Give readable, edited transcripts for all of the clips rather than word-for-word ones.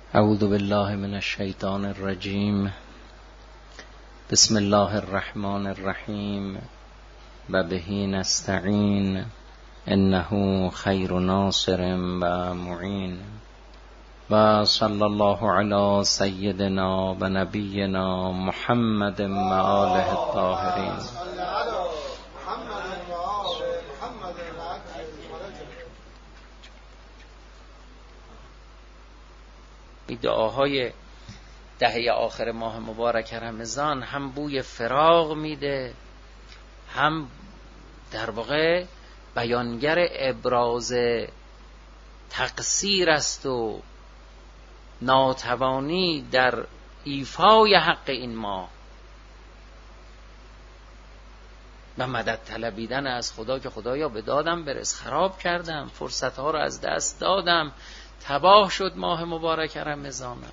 اعوذ بالله من الشیطان الرجیم. بسم الله الرحمن الرحیم و به نستعین انه خیر ناصر و معین و صلی الله علی سیدنا و نبینا محمد و آله الطاهرین. دعاهای دهه آخر ماه مبارک رمضان هم بوی فراق میده، هم در واقع بیانگر ابراز تقصیر است و ناتوانی در ایفای حق این ماه و مدد طلبیدن از خدا که خدایا به دادم برس، خراب کردم، فرصتها رو از دست دادم، تباه شد ماه مبارک رمضانم.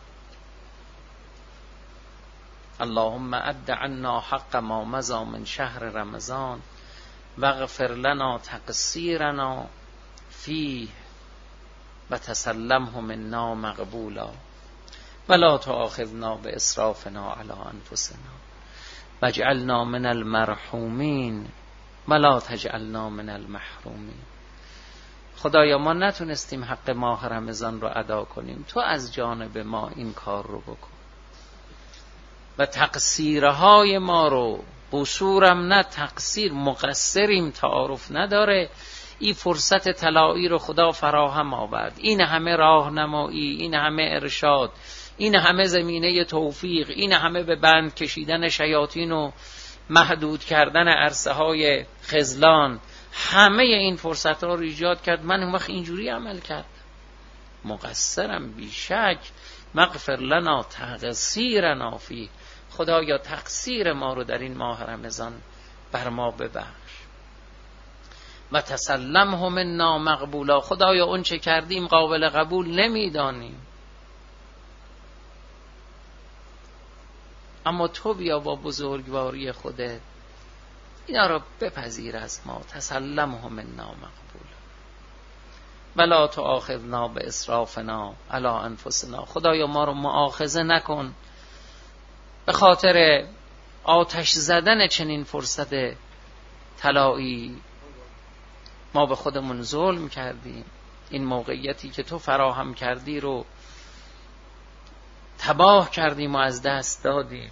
اللهم اد عنا حق ما مضی من شهر رمضان واغفر لنا تقصیرنا فیه و تسلمه منا مقبولا ولا تؤاخذنا باسرافنا علی انفسنا واجعلنا من المرحومین ولا تجعلنا من المحرومین. خدایا ما نتونستیم حق ماه رمضان رو ادا کنیم، تو از جانب ما این کار رو بکن و تقصیرهای ما رو، قصورم نه تقصیر، مقصریم تعارف نداره، این فرصت طلایی رو خدا فراهم آورد، این همه راهنمایی، این همه ارشاد، این همه زمینه توفیق، این همه به بند کشیدن شیاطین و محدود کردن عرصه های خذلان، همه این فرصت ها رو ایجاد کرد. من اون وقت اینجوری عمل کردم، مقصرم بیشک، مغفر لنا تقصیرنا فی. خدایا تقصیر ما رو در این ماه رمضان بر ما ببخش و تسلمه منا مقبولا. خدایا اون چه کردیم قابل قبول نمیدانیم، اما تو بیا با بزرگواری خودت اینا رو بپذیر از ما. تسلمه منا مقبولا ولا تؤاخذنا باسرافنا علی انفسنا. خدایا ما رو مؤاخذه نکن به خاطر آتش زدن چنین فرصت طلایی. ما به خودمون ظلم کردیم، این موقعیتی که تو فراهم کردی رو تباه کردیم و از دست دادیم،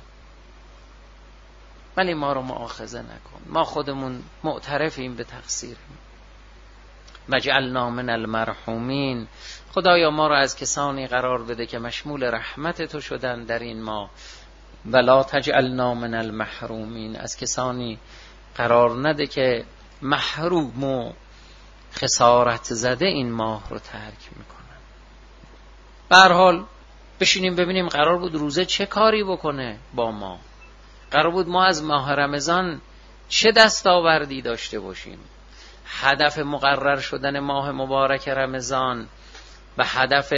ولی ما رو مؤاخذه نکن، ما خودمون معترفیم به تقصیریم. وجعلنا من المرحومین. خدایا ما رو از کسانی قرار بده که مشمول رحمت تو شدن در این ماه. ولا تجعلنا من المحرومین. از کسانی قرار نده که محروم و خسارت زده این ماه رو ترک میکنن. به هر حال بشینیم ببینیم قرار بود روزه چه کاری بکنه با ما، قرار بود ما از ماه رمضان چه دستاوردی داشته باشیم. هدف مقرر شدن ماه مبارک رمضان و هدف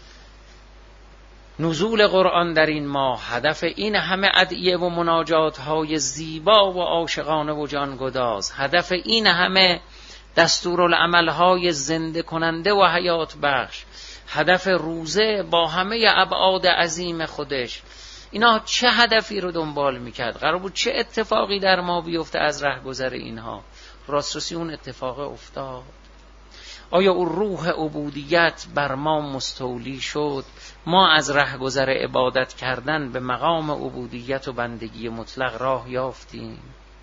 نزول قرآن در این ماه، هدف این همه ادعیه و مناجات های زیبا و عاشقانه و جانگداز، هدف این همه دستورالعمل های زنده کننده و حیات بخش، هدف روزه با همه ابعاد عظیم خودش، اینا چه هدفی رو دنبال میکرد؟ قرار بود چه اتفاقی در ما بیفته از رهگذر اینها؟ راسترسی اون اتفاق افتاد. آیا اون روح عبودیت بر ما مستولی شد؟ ما از رهگذر عبادت کردن به مقام عبودیت و بندگی مطلق راه یافتیم؟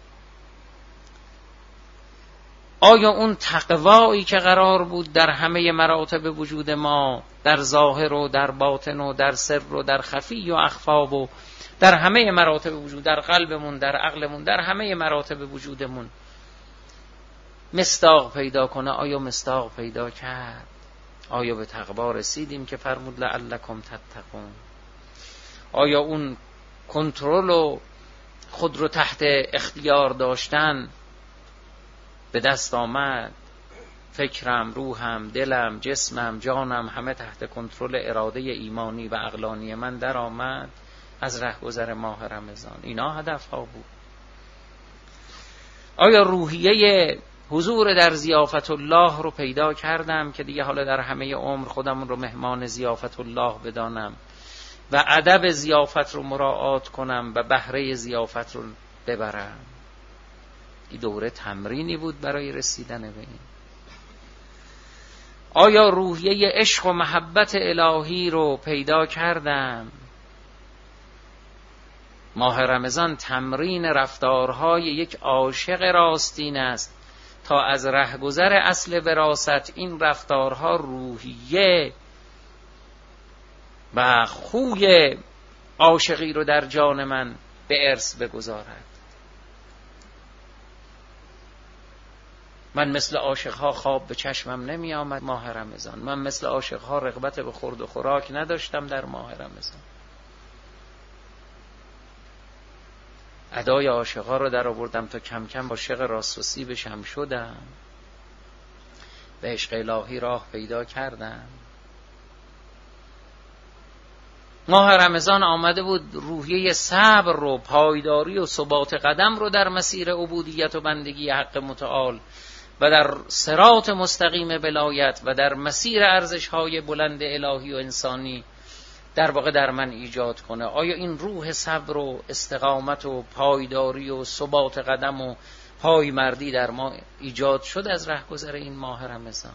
آیا اون تقوایی که قرار بود در همه مراتب وجود ما، در ظاهر و در باطن و در سر و در خفی و اخفا و در همه مراتب وجود، در قلبمون، در عقلمون، در همه مراتب وجودمون مصداق پیدا کنه، آیا مصداق پیدا کرد؟ آیا به تقوا رسیدیم که فرمود لعلکم تتقون؟ آیا اون کنترل و خود رو تحت اختیار داشتن به دست آمد؟ فکرم، روحم، دلم، جسمم، جانم همه تحت کنترل اراده ایمانی و عقلانی من در آمد از رهگذر ماه رمضان. اینا هدف ها بود. آیا روحیه حضور در ضیافت الله رو پیدا کردم که دیگه حالا در همه عمر خودم رو مهمان ضیافت الله بدانم و ادب ضیافت رو مراعات کنم و بهره ضیافت رو ببرم. این دوره تمرینی بود برای رسیدن به این. آیا روحیه عشق و محبت الهی رو پیدا کردم؟ ماه رمضان تمرین رفتارهای یک عاشق راستین است تا از رهگذر اصل وراثت این رفتارها روحیه و خوی عاشقی رو در جان من به ارث بگذارد. من مثل عاشقها خواب به چشمم نمی آمد ماه رمضان. من مثل عاشقها رغبت به خورد و خوراک نداشتم در ماه رمضان. ادای عاشقها رو در آوردم تا کم کم عاشق راست و سیبشم شدم. به عشق الهی راه پیدا کردم. ماه رمضان آمده بود روحیه صبر رو، پایداری و ثبات قدم رو در مسیر عبودیت و بندگی حق متعال و در صراط مستقیم ولایت و در مسیر ارزش‌های بلند الهی و انسانی در واقع در من ایجاد کنه. آیا این روح صبر و استقامت و پایداری و ثبات قدم و پایمردی در ما ایجاد شد از رهگذر این ماه رمضان؟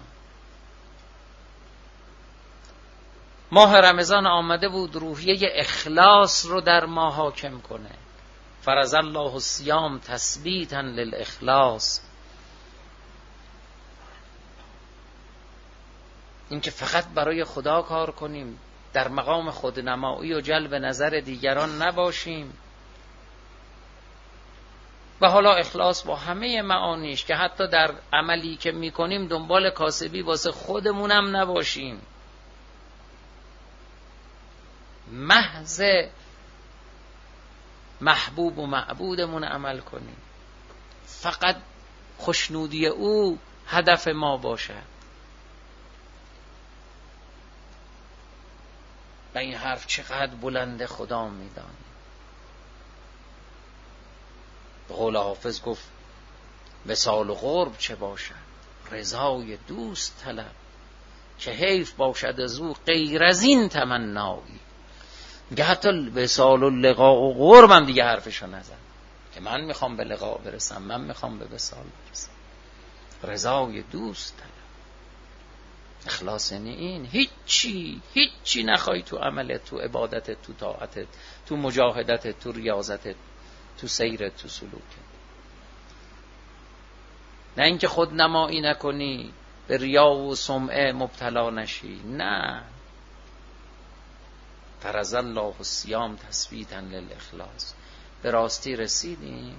ماه رمضان آمده بود روحیه اخلاص رو در ما حاکم کنه. فرض الله الصیام تثبیتا للاخلاص. این که فقط برای خدا کار کنیم، در مقام خودنمایی و جلب نظر دیگران نباشیم. و حالا اخلاص با همه معانیش که حتی در عملی که میکنیم دنبال کاسبی واسه خودمونم نباشیم، محض محبوب و معبودمون عمل کنیم، فقط خوشنودی او هدف ما باشد. و این حرف چقدر بلنده خدا میدانه. به قول حافظ گفت وصال و قرب چه باشد، رضای دوست طلب، که حیف باشد از او غیر از این تمنایی. میگه حتی وصال و لقاء و قرب هم دیگه حرفشو نزن که من میخوام به لقاء برسم، من میخوام به وصال برسم. رضای دوست طلب. اخلاص یعنی این هیچی نخوای تو عملت، تو عبادتت، تو طاعتت، تو مجاهدتت، تو ریاضتت، تو سیرت، تو سلوکت. نه اینکه خود نمایی نکنی، به ریا و سمعه مبتلا نشی. نه، فرض الله الصیام تثبیتا للاخلاص. به راستی رسیدیم.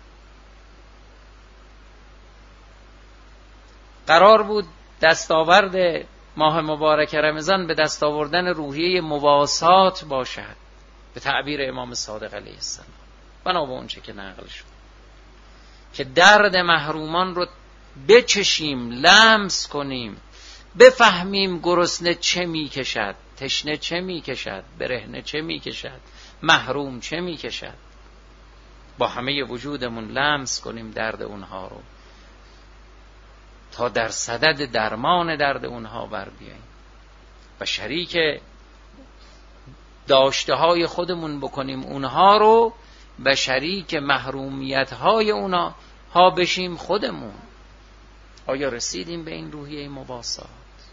قرار بود دستاورد ماه مبارک رمضان به دست آوردن روحیه مواسات باشد، به تعبیر امام صادق علیه السلام، بنا به اون چه که نقل شد، که درد محرومان رو بچشیم، لمس کنیم، بفهمیم گرسنه چه میکشد، تشنه چه میکشد، برهنه چه میکشد، محروم چه میکشد. با همه وجودمون لمس کنیم درد اونها رو تا در صدد درمان درد اونها بر بیاییم و شریک داشته های خودمون بکنیم اونها رو و شریک محرومیت های اونها بشیم خودمون. آیا رسیدیم به این روحیه مواسات؟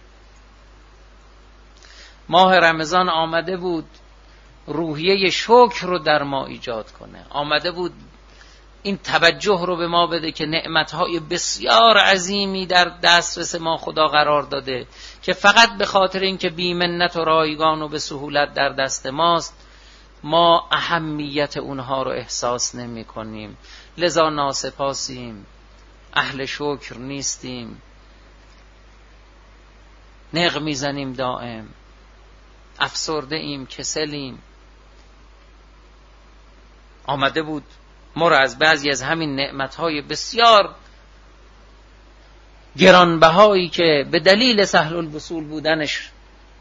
ماه رمضان آمده بود روحیه شکر رو در ما ایجاد کنه. آمده بود این توجه رو به ما بده که نعمتهای بسیار عظیمی در دسترس ما خدا قرار داده که فقط به خاطر اینکه بی‌منت و رایگان و به سهولت در دست ماست ما اهمیت اونها رو احساس نمی کنیم. لذا ناسپاسیم، اهل شکر نیستیم، نق میزنیم دائم، افسرده ایم، کسلیم. آمده بود ما را از بعضی از همین نعمتهای بسیار گرانبهایی که به دلیل سهل الوصول بودنش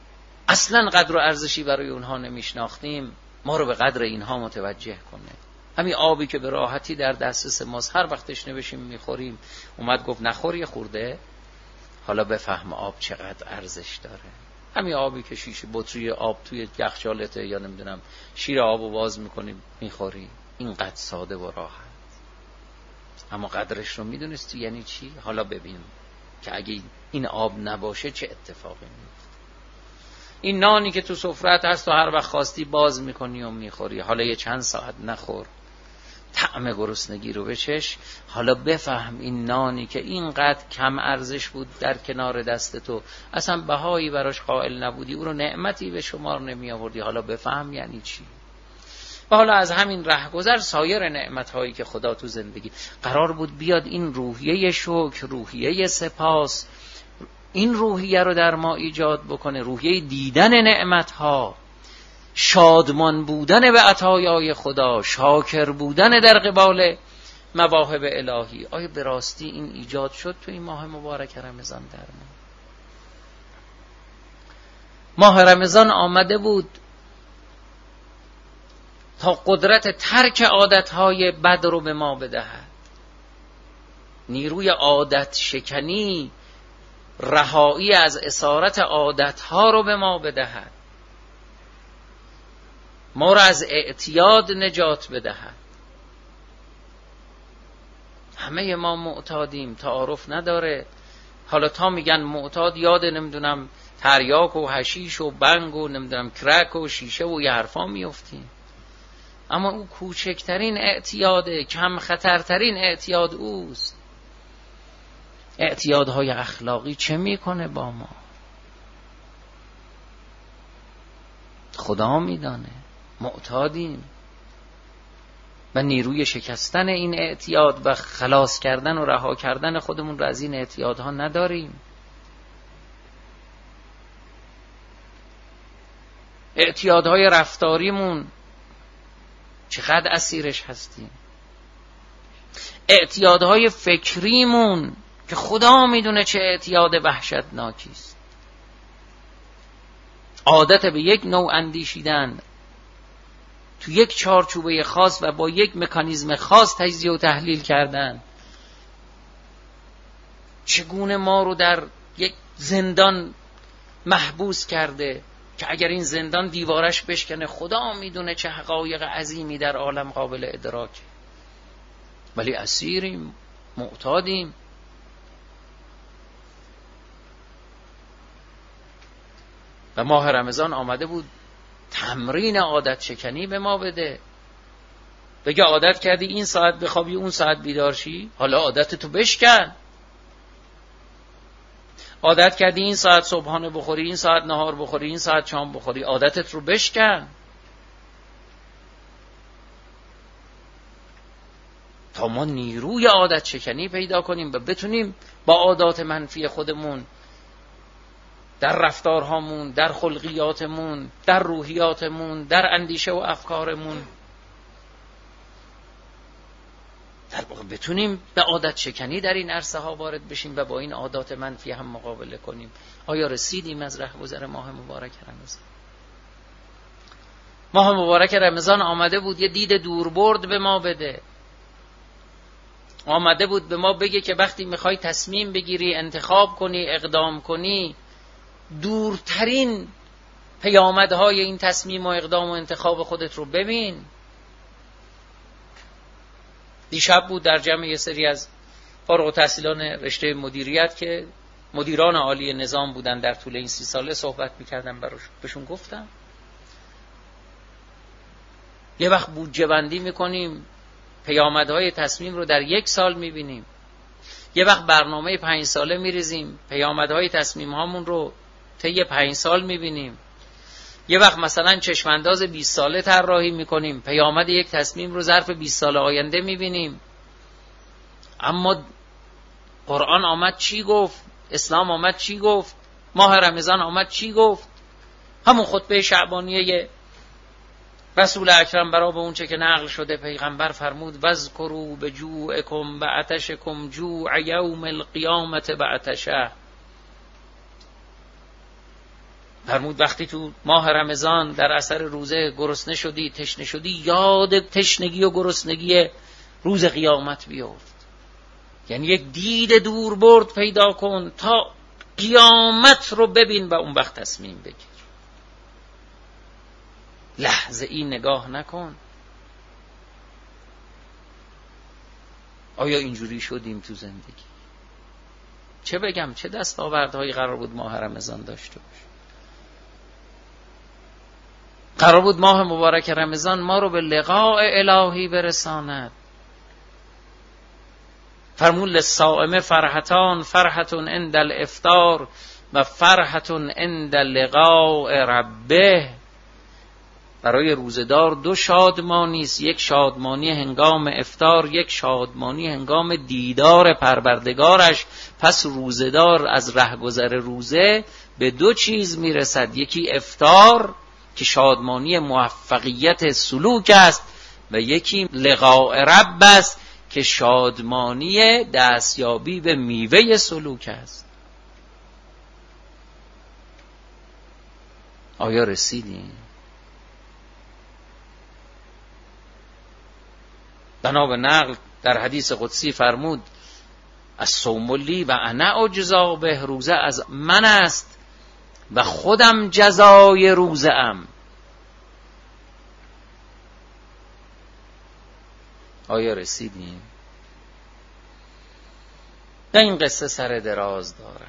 اصلا قدر و ارزشی برای اونها نمیشناختیم، ما رو به قدر اینها متوجه کنه. همین آبی که به راحتی در دسترس ماست، هر وقت تشنه بشیم میخوریم. اومد گفت نخور یه خورده، حالا بفهم آب چقدر ارزش داره. همین آبی که شیشه بطری آب توی یخچالته یا نمیدونم شیر آبو باز میکنیم میخوری، اینقدر ساده و راحت. اما قدرش رو میدونستی یعنی چی؟ حالا ببین که اگه این آب نباشه چه اتفاقی میفته. این نانی که تو سفرت هست و هر وقت خواستی باز میکنی و میخوری، حالا یه چند ساعت نخور، طعم گرسنگی رو بچش. حالا بفهم این نانی که اینقدر کم ارزش بود در کنار دست تو، اصلا بهایی براش قائل نبودی، او رو نعمتی به شمار نمی آوردی، حالا بفهم یعنی چی. و حالا از همین رهگذر سایر نعمت‌هایی که خدا تو زندگی قرار بود بیاد، این روحیه شکر، روحیه سپاس، این روحیه رو در ما ایجاد بکنه، روحیه دیدن نعمت‌ها، شادمان بودن به عطایای خدا، شاکر بودن در قبال مواهب الهی. آیا به راستی این ایجاد شد تو این ماه مبارک رمضان در ما؟ ماه رمضان آمده بود تا قدرت ترک عادتهای بد رو به ما بدهد، نیروی عادت شکنی، رهایی از اسارت عادتها رو به ما بدهد، ما را از اعتیاد نجات بدهد. همه ما معتادیم، تعارف نداره. حالا تا میگن معتاد یاد نمیدونم تریاک و حشیش و بنگ و نمیدونم کرک و شیشه و یه حرفا میفتیم، اما او کوچکترین اعتیاده، کم خطرترین اعتیاد اوست. اعتیادهای اخلاقی چه میکنه با ما؟ خدا میدانه. معتادیم و نیروی شکستن این اعتیاد و خلاص کردن و رها کردن خودمون رو از این اعتیادها نداریم. اعتیادهای رفتاریمون چقدر اسیرش هستیم. اعتیادهای فکریمون که خدا میدونه چه اعتیاد وحشتناکیست. عادت به یک نوع اندیشیدن تو یک چارچوبه خاص و با یک مکانیزم خاص تجزیه و تحلیل کردن، چگونه ما رو در یک زندان محبوس کرده که اگر این زندان دیوارش بشکنه خدا میدونه چه حقایق عظیمی در عالم قابل ادراکه، ولی اسیریم، معتادیم. و ماه رمضان آمده بود تمرین عادت شکنی به ما بده، بگه عادت کردی این ساعت بخوابی اون ساعت بیدار شی، حالا عادتتو بشکن. عادت کردی این ساعت صبحانه بخوری، این ساعت نهار بخوری، این ساعت شام بخوری، عادتت رو بشکن تا ما نیروی عادت شکنی پیدا کنیم و بتونیم با عادات منفی خودمون در رفتارهامون، در خلقیاتمون، در روحیاتمون، در اندیشه و افکارمون در واقع بتونیم به عادت شکنی در این عرصه ها وارد بشیم و با این عادات منفی هم مقابله کنیم. آیا رسیدیم از رهگذر ماه مبارک رمضان؟ ماه مبارک رمضان آمده بود یه دید دوربرد به ما بده، آمده بود به ما بگه که وقتی میخوای تصمیم بگیری، انتخاب کنی، اقدام کنی، دورترین پیامدهای این تصمیم و اقدام و انتخاب خودت رو ببین. دیشب بود در جمع یه سری از فارغ التحصیلان رشته مدیریت که مدیران عالی نظام بودن در طول این 30 ساله صحبت میکردم، بهشون گفتم یه وقت بودجه بندی میکنیم، پیامدهای تصمیم رو در 1 سال میبینیم، یه وقت برنامه 5 ساله میریزیم، پیامدهای تصمیم هامون رو طی 5 سال میبینیم، یه وقت مثلا چشمانداز 20 ساله طراحی میکنیم، پیامد یک تصمیم رو ظرف 20 سال آینده میبینیم. اما قرآن آمد چی گفت؟ اسلام آمد چی گفت؟ ماه رمضان آمد چی گفت؟ همون خطبه شعبانیه رسول اکرم برای به اون چه که نقل شده پیغمبر فرمود وذکروا بجوعکم بعطشکم جوع یوم القیامت بعطشه. فرمود وقتی تو ماه رمضان در اثر روزه گرسنه شدی، تشنه شدی، یاد تشنگی و گرسنگی روز قیامت بیفت. یعنی یک دید دور برد پیدا کن تا قیامت رو ببین و اون وقت تصمیم بگیر. لحظه ای نگاه نکن. آیا اینجوری شدیم تو زندگی؟ چه بگم چه دستاوردهایی قرار بود ماه رمضان داشته باشه؟ قرار بود ماه مبارک رمضان ما رو به لقاء الهی برساند. فرمود للصائم فرحتان، فرحة عند الافطار و فرحة عند لقاء ربه. برای روزدار دو شادمانی است، یک شادمانی هنگام افطار، یک شادمانی هنگام دیدار پروردگارش. پس روزدار از رهگذر روزه به دو چیز میرسد، یکی افطار که شادمانی موفقیت سلوک است و یکی لقاء رب است که شادمانی دستیابی به میوه سلوک است. آیا رسیدیم؟ بنا به نقل در حدیث قدسی فرمود الصوم لی و انا اجزا به، روزه از من است و خودم جزای روزه ام. آیا رسیدیم؟ نه این قصه سر دراز داره.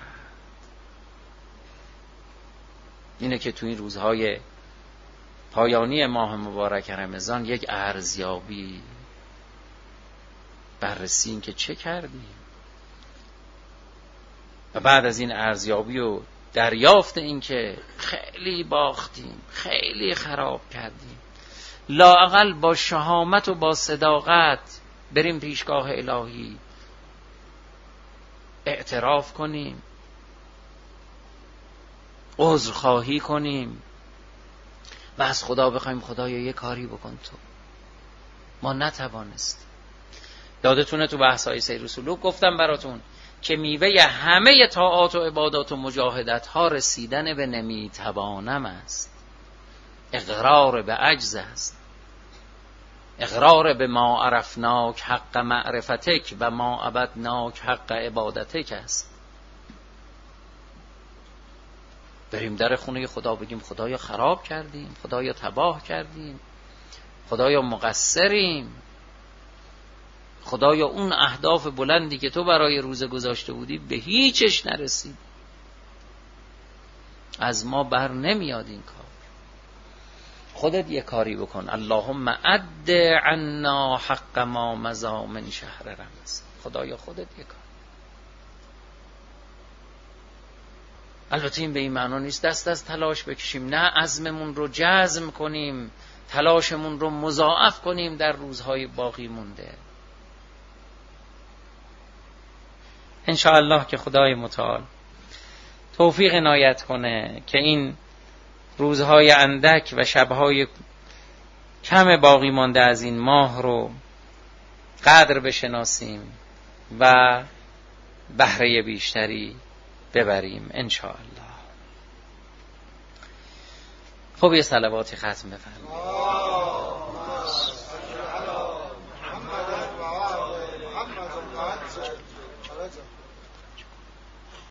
اینه که تو این روزهای پایانی ماه مبارک رمضان یک ارزیابی، بررسی این که چه کردیم و بعد از این ارزیابی و دریافت این که خیلی باختیم، خیلی خراب کردیم، لااقل با شهامت و با صداقت بریم پیشگاه الهی اعتراف کنیم، عذرخواهی کنیم و از خدا بخوایم خدایا یه کاری بکن تو، ما نتوانستیم. یادتونه تو بحث‌های سیر و سلوک گفتم براتون که میوه همه طاعات و عبادات و مجاهدت ها رسیدن به نمیتوانم است، اقرار به عجز است، اقرار به ما عرفناک حق معرفتک و ما عبدناک حق عبادتک است. بریم در خونه خدا بگیم خدایا خراب کردیم، خدایا تباه کردیم، خدایا مقصریم، خدایا اون اهداف بلندی که تو برای روزه گذاشته بودی به هیچش نرسید، از ما بر نمیاد این کار. خودت یه کاری بکن. اللهم عد عنا حق ما مضی من شهر رمضان. خدایا خودت یه کار. البته این به این معنا نیست دست از تلاش بکشیم، نه، عزممون رو جزم کنیم، تلاشمون رو مضاعف کنیم در روزهای باقی مونده. انشاءالله که خدای متعال توفیق عنایت کنه که این روزهای اندک و شبهای کم باقی مانده از این ماه رو قدر بشناسیم و بهره بیشتری ببریم انشاءالله. خب یه صلواتی ختم بفرمایید.